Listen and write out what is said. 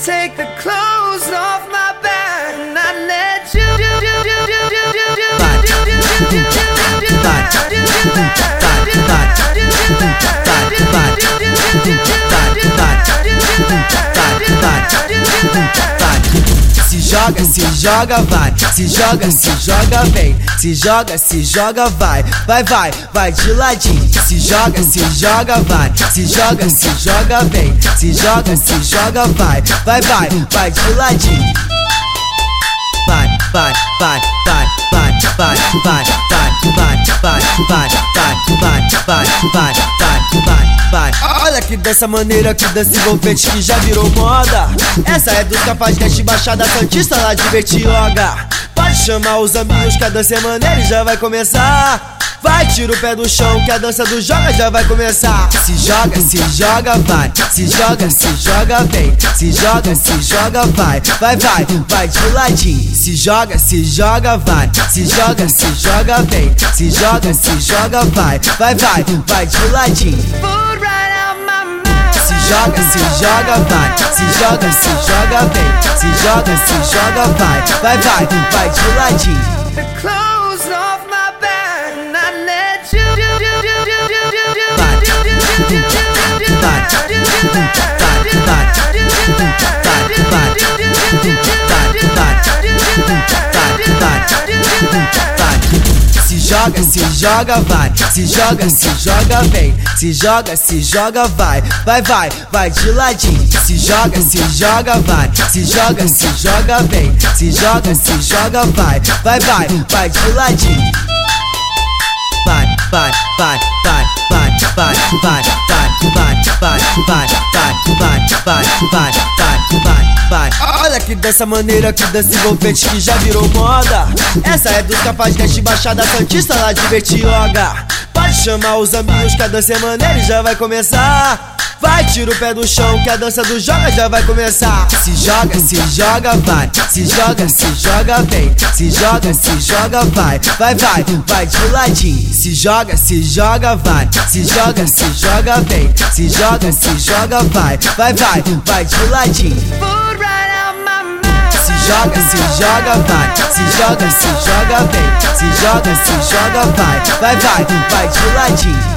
take the clothes off my back and I let you Se joga, vai. Se joga, vem. Se joga, vai. Vai de ladinho. Se joga, vai. Se joga, vem. Se joga, vai. Vai de ladinho. Vai. Olha que dança maneira, que dança envolvente que já virou moda. Essa é dos Cafajestes, Baixada Santista lá de Bertioga. Pode chamar os amigos que a dança é maneira e já vai começar. Vai, tira o pé do chão que a dança do joga já vai começar. Se joga, vai. Se joga, vem. Se joga, vai. Vai de ladinho. Se joga, vai. Se joga, vem. Se joga, vai. Vai de ladinho. food right out my mouth. Se joga, vai. Se joga, vem. Se joga, vai. Vai de ladinho. The clothes off my back and I let you Se joga, vai. Se joga, vem. Se joga, vai. Vai de ladinho. Se joga, vai. Se joga, vem. Se joga, vai. Vai de ladinho. Olha que dança maneira, que dança envolvente que já virou moda. Essa é dos Cafajestes, Baixada Santista lá de Bertioga. Pode chamar os amigos que a dança é maneira e já vai começar. Vai, tira o pé do chão que a dança do joga já vai começar. Se joga, vai. Se joga, vem. Se joga, vai. Vai de ladinho. Se joga, vai. Se joga, vem. Se joga, vai. Vai de ladinho. food right out my mouth. Se joga, vai. Se joga, vem. Se joga, vai. Vai de ladinho.